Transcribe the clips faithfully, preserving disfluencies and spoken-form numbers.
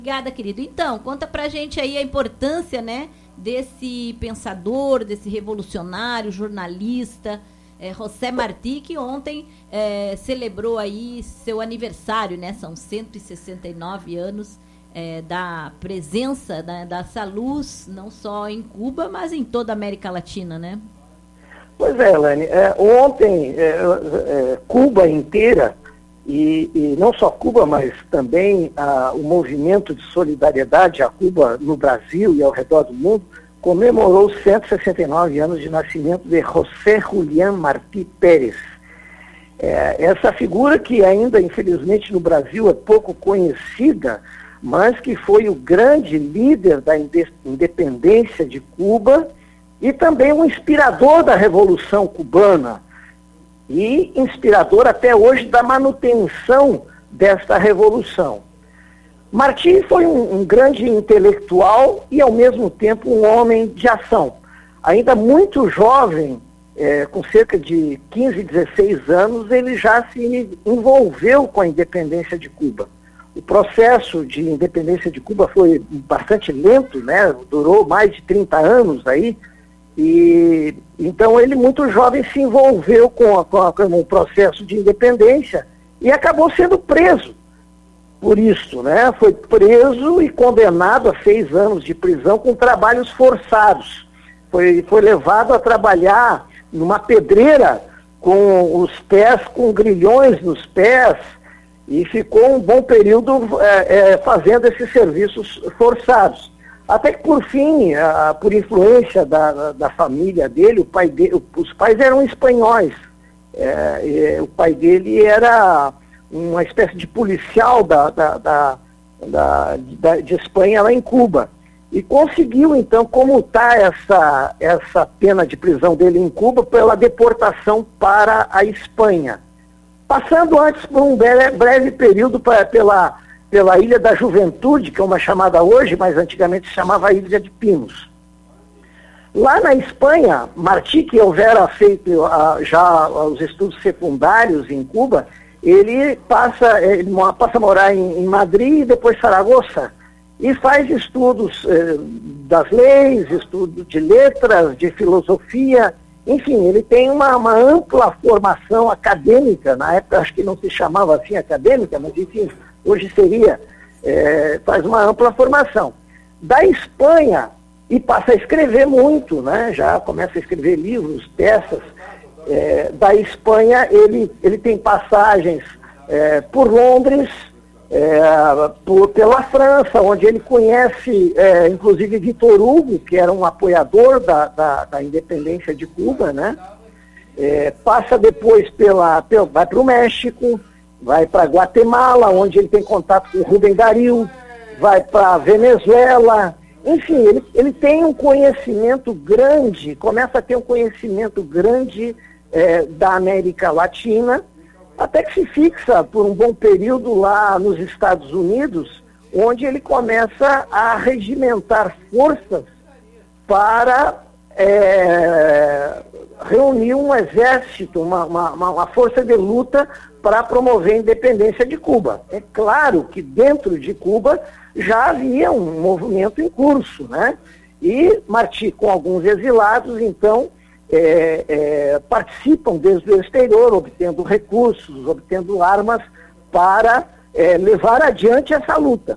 Obrigada, querido. Então, conta pra gente aí a importância, né, desse pensador, desse revolucionário, jornalista, é, José Martí, que ontem é, celebrou aí seu aniversário, né? São cento e sessenta e nove anos é, da presença da, dessa luz, não só em Cuba, mas em toda a América Latina, né? Pois é, Elaine. É, ontem, é, é, Cuba inteira, e, e não só Cuba, mas também a, o movimento de solidariedade a Cuba no Brasil e ao redor do mundo, comemorou os cento e sessenta e nove anos de nascimento de José Julián Martí Pérez. É, essa figura que ainda, infelizmente, no Brasil é pouco conhecida, mas que foi o grande líder da independência de Cuba e também um inspirador da Revolução Cubana e inspirador até hoje da manutenção desta revolução. Martí foi um, um grande intelectual e, ao mesmo tempo, um homem de ação. Ainda muito jovem, é, com cerca de quinze, dezesseis anos, ele já se envolveu com a independência de Cuba. O processo de independência de Cuba foi bastante lento, né? Durou mais de trinta anos aí, e então ele, muito jovem, se envolveu com, a, com, a, com o processo de independência e acabou sendo preso por isso, né? Foi preso e condenado a seis anos de prisão com trabalhos forçados. Foi, foi levado a trabalhar numa pedreira com os pés, com grilhões nos pés, e ficou um bom período é, é, fazendo esses serviços forçados. Até que, por fim, a, por influência da, da família dele, o pai de, os pais eram espanhóis. É, o pai dele era uma espécie de policial da, da, da, da, da, de Espanha lá em Cuba. E conseguiu, então, comutar essa, essa pena de prisão dele em Cuba pela deportação para a Espanha. Passando antes por um breve, breve período pra, pela, pela Ilha da Juventude, que é uma chamada hoje, mas antigamente se chamava Ilha de Pinos. Lá na Espanha, Martí, que houvera feito uh, já os estudos secundários em Cuba, ele passa, ele passa a morar em, em Madrid e depois Saragoça, e faz estudos eh, das leis, estudos de letras, de filosofia, enfim, ele tem uma, uma ampla formação acadêmica. Na época acho que não se chamava assim acadêmica, mas enfim, hoje seria, é, faz uma ampla formação. Da Espanha, e passa a escrever muito, né? Já começa a escrever livros, peças. É, da Espanha ele, ele tem passagens é, por Londres, é, por, pela França, onde ele conhece, é, inclusive, Victor Hugo, que era um apoiador da, da, da independência de Cuba, né? É, passa depois pela, pela vai para o México, vai para Guatemala, onde ele tem contato com Rubem Darío, vai para Venezuela, enfim, ele, ele tem um conhecimento grande, começa a ter um conhecimento grande é, da América Latina, até que se fixa por um bom período lá nos Estados Unidos, onde ele começa a regimentar forças para é, reunir um exército, uma, uma, uma força de luta para promover a independência de Cuba. É claro que dentro de Cuba já havia um movimento em curso, né? E Martí, com alguns exilados, então, É, é, participam desde o exterior, obtendo recursos, obtendo armas para é, levar adiante essa luta.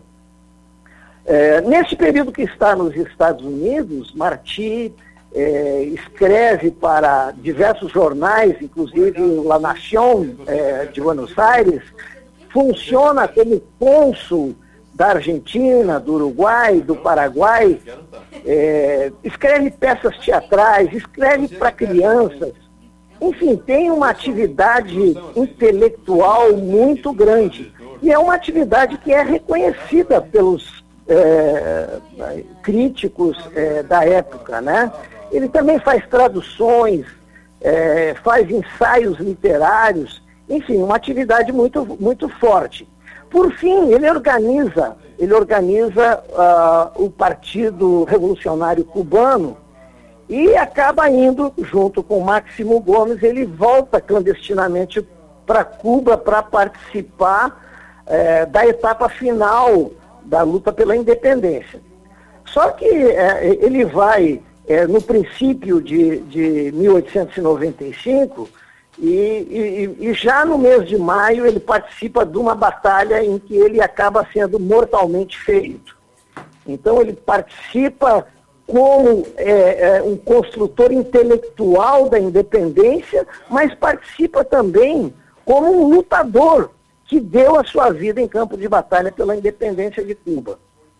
É, nesse período que está nos Estados Unidos, Martí é, escreve para diversos jornais, inclusive La Nación é, de Buenos Aires, funciona como cônsul da Argentina, do Uruguai, do Paraguai, é, escreve peças teatrais, escreve para crianças, enfim, tem uma atividade intelectual muito grande. E é uma atividade que é reconhecida pelos é, críticos é, da época, né? Ele também faz traduções, é, faz ensaios literários, enfim, uma atividade muito, muito forte. Por fim, ele organiza, ele organiza uh, o Partido Revolucionário Cubano e acaba indo, junto com Máximo Gomes, ele volta clandestinamente para Cuba para participar uh, da etapa final da luta pela independência. Só que é, ele vai, é, no princípio de, de mil oitocentos e noventa e cinco, e, e, e já no mês de maio ele participa de uma batalha em que ele acaba sendo mortalmente ferido. Então ele participa como é, é, um construtor intelectual da independência, mas participa também como um lutador que deu a sua vida em campo de batalha pela independência de Cuba.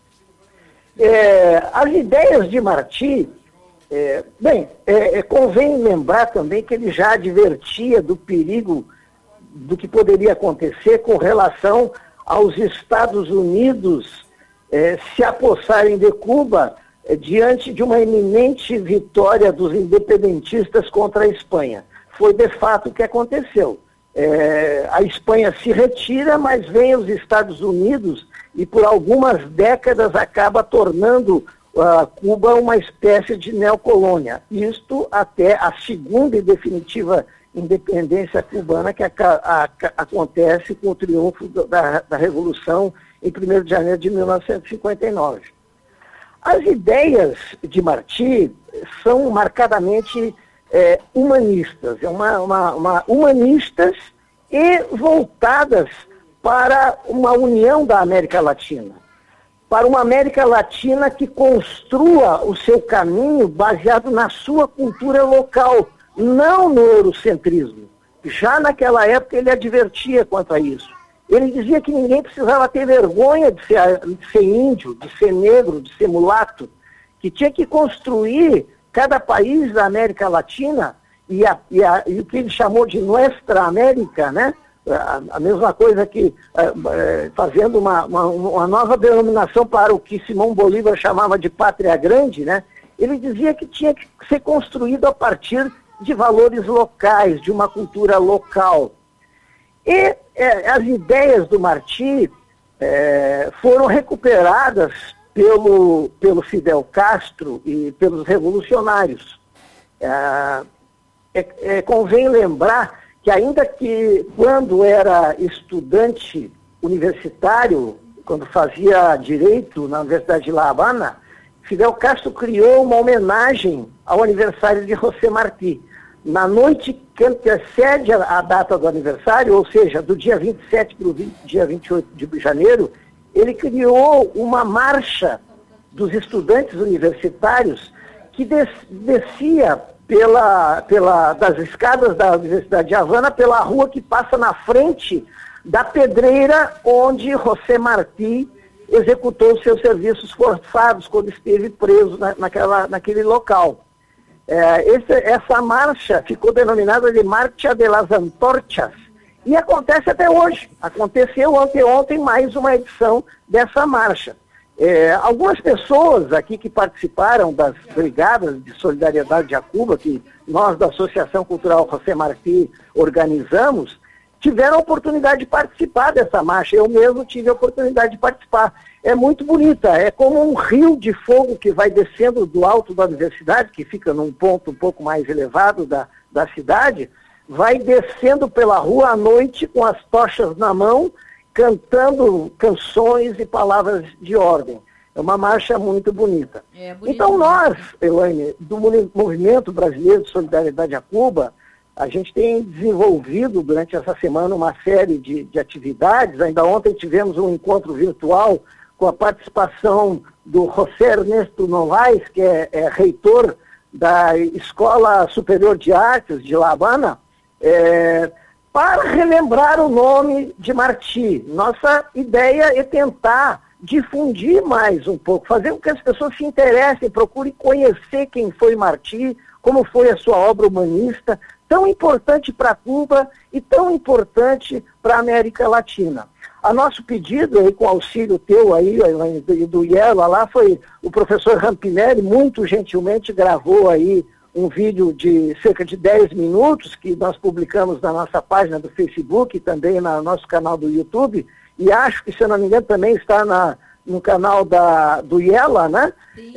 É, as ideias de Martí, é, bem, é, é, convém lembrar também que ele já advertia do perigo do que poderia acontecer com relação aos Estados Unidos é, se apossarem de Cuba é, diante de uma iminente vitória dos independentistas contra a Espanha. Foi de fato o que aconteceu. É, a Espanha se retira, mas vem os Estados Unidos e por algumas décadas acaba tornando uh, Cuba uma espécie de neocolônia. Isto até a segunda e definitiva independência cubana que a, a, a, acontece com o triunfo da, da Revolução em primeiro de janeiro de mil novecentos e cinquenta e nove. As ideias de Martí são marcadamente é, humanistas, é uma, uma, uma humanistas e voltadas para uma união da América Latina, para uma América Latina que construa o seu caminho baseado na sua cultura local, não no eurocentrismo. Já naquela época ele advertia quanto a isso. Ele dizia que ninguém precisava ter vergonha de ser, de ser índio, de ser negro, de ser mulato, que tinha que construir cada país da América Latina e, a, e, a, e o que ele chamou de Nuestra América, né? A, a mesma coisa que é, fazendo uma, uma, uma nova denominação para o que Simão Bolívar chamava de pátria grande, né? Ele dizia que tinha que ser construído a partir de valores locais, de uma cultura local. E é, as ideias do Martí é, foram recuperadas pelo, pelo Fidel Castro e pelos revolucionários. É, é, é, convém lembrar que ainda que quando era estudante universitário, quando fazia direito na Universidade de La Habana, Fidel Castro criou uma homenagem ao aniversário de José Martí. Na noite que antecede a, a data do aniversário, ou seja, do dia vinte e sete para o dia vinte e oito de janeiro, ele criou uma marcha dos estudantes universitários que des, descia pela, pela, das escadas da Universidade de Havana pela rua que passa na frente da pedreira onde José Martí executou seus serviços forçados quando esteve preso na, naquela, naquele local. É, esse, essa marcha ficou denominada de Marcha de las Antorchas e acontece até hoje. Aconteceu anteontem mais uma edição dessa marcha. É, algumas pessoas aqui que participaram das brigadas de solidariedade a Cuba, que nós da Associação Cultural José Martí organizamos, tiveram a oportunidade de participar dessa marcha. Eu mesmo tive a oportunidade de participar. É muito bonita, é como um rio de fogo que vai descendo do alto da universidade, que fica num ponto um pouco mais elevado da, da cidade, vai descendo pela rua à noite com as tochas na mão, cantando canções e palavras de ordem. É uma marcha muito bonita. É bonito. Então nós, Elaine, do Movimento Brasileiro de Solidariedade a Cuba, a gente tem desenvolvido durante essa semana uma série de, de atividades. Ainda ontem tivemos um encontro virtual com a participação do José Ernesto Novaes, que é, é reitor da Escola Superior de Artes de La Habana, é, para relembrar o nome de Martí. Nossa ideia é tentar difundir mais um pouco, fazer com que as pessoas se interessem, procurem conhecer quem foi Martí, como foi a sua obra humanista, tão importante para Cuba e tão importante para a América Latina. A nosso pedido, aí, com auxílio teu aí, e do IELA lá, foi o professor Rampinelli, muito gentilmente gravou aí um vídeo de cerca de dez minutos, que nós publicamos na nossa página do Facebook e também no nosso canal do YouTube, e acho que, se eu não me engano, também está na, no canal da, do IELA, né?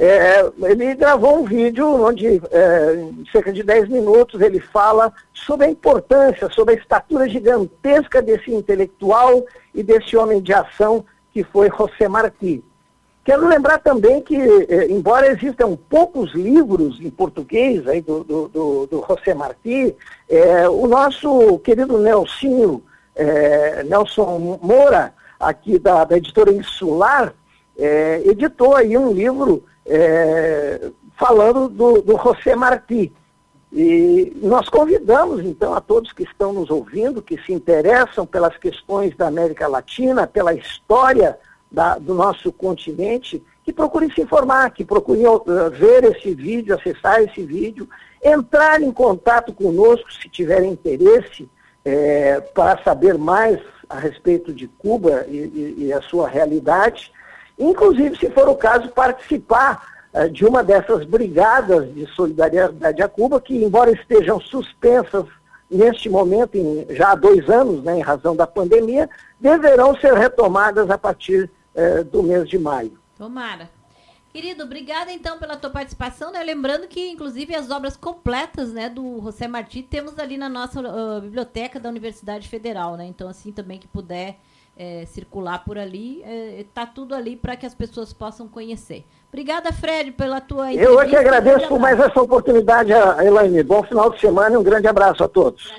É, ele gravou um vídeo onde, é, em cerca de dez minutos, ele fala sobre a importância, sobre a estatura gigantesca desse intelectual e desse homem de ação que foi José Martí. Quero lembrar também que, eh, embora existam poucos livros em português aí do, do, do, do José Martí, eh, o nosso querido Nelsinho, eh, Nelson Moura, aqui da, da editora Insular, eh, editou aí um livro eh, falando do, do José Martí. E nós convidamos, então, a todos que estão nos ouvindo, que se interessam pelas questões da América Latina, pela história da, do nosso continente, que procurem se informar, que procurem uh, ver esse vídeo, acessar esse vídeo, entrar em contato conosco se tiverem interesse eh, para saber mais a respeito de Cuba e, e, e a sua realidade. Inclusive, se for o caso, participar de uma dessas brigadas de solidariedade a Cuba, que, embora estejam suspensas neste momento, em, já há dois anos, né, em razão da pandemia, deverão ser retomadas a partir eh, do mês de maio. Tomara. Querido, obrigada então pela tua participação, né? Lembrando que, inclusive, as obras completas, né, do José Martí temos ali na nossa uh, biblioteca da Universidade Federal, né? Então, assim, também que puder é, circular por ali, está é, tudo ali para que as pessoas possam conhecer. Obrigada, Fred, pela tua entrevista. Eu é que agradeço por mais essa oportunidade, Elaine. Bom final de semana e um grande abraço a todos.